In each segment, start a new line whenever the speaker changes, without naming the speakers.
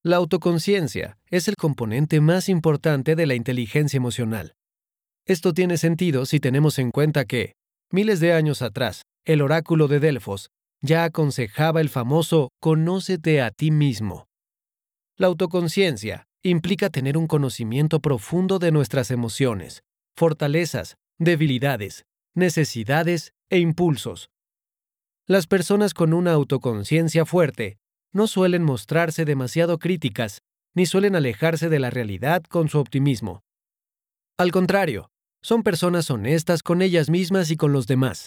La autoconciencia es el componente más importante de la inteligencia emocional. Esto tiene sentido si tenemos en cuenta que, miles de años atrás, el oráculo de Delfos ya aconsejaba el famoso «Conócete a ti mismo». La autoconciencia implica tener un conocimiento profundo de nuestras emociones, fortalezas, debilidades, necesidades e impulsos. Las personas con una autoconciencia fuerte no suelen mostrarse demasiado críticas, ni suelen alejarse de la realidad con su optimismo. Al contrario, son personas honestas con ellas mismas y con los demás.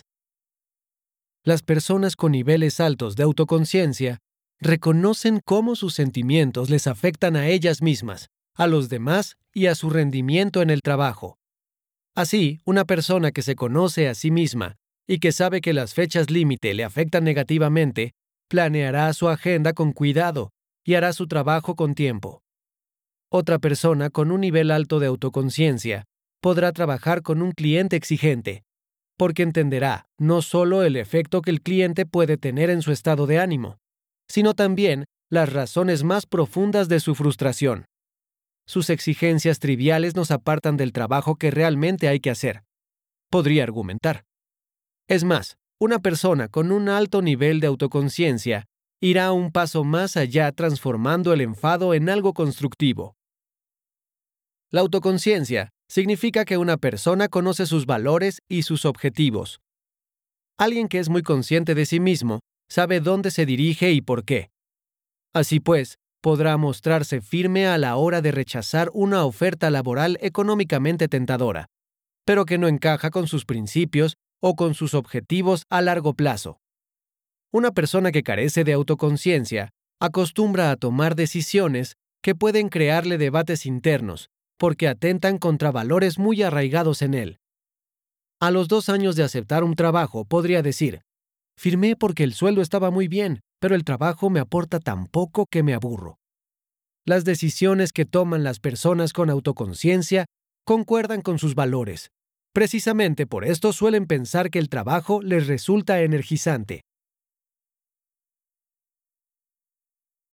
Las personas con niveles altos de autoconciencia reconocen cómo sus sentimientos les afectan a ellas mismas, a los demás y a su rendimiento en el trabajo. Así, una persona que se conoce a sí misma y que sabe que las fechas límite le afectan negativamente, planeará su agenda con cuidado y hará su trabajo con tiempo. Otra persona con un nivel alto de autoconciencia podrá trabajar con un cliente exigente, porque entenderá no solo el efecto que el cliente puede tener en su estado de ánimo, sino también las razones más profundas de su frustración. Sus exigencias triviales nos apartan del trabajo que realmente hay que hacer, podría argumentar. Es más, una persona con un alto nivel de autoconciencia irá un paso más allá transformando el enfado en algo constructivo. La autoconciencia significa que una persona conoce sus valores y sus objetivos. Alguien que es muy consciente de sí mismo sabe dónde se dirige y por qué. Así pues, podrá mostrarse firme a la hora de rechazar una oferta laboral económicamente tentadora, pero que no encaja con sus principios o con sus objetivos a largo plazo. Una persona que carece de autoconciencia acostumbra a tomar decisiones que pueden crearle debates internos, porque atentan contra valores muy arraigados en él. A los 2 años de aceptar un trabajo, podría decir, firmé porque el sueldo estaba muy bien, pero el trabajo me aporta tan poco que me aburro. Las decisiones que toman las personas con autoconciencia concuerdan con sus valores. Precisamente por esto suelen pensar que el trabajo les resulta energizante.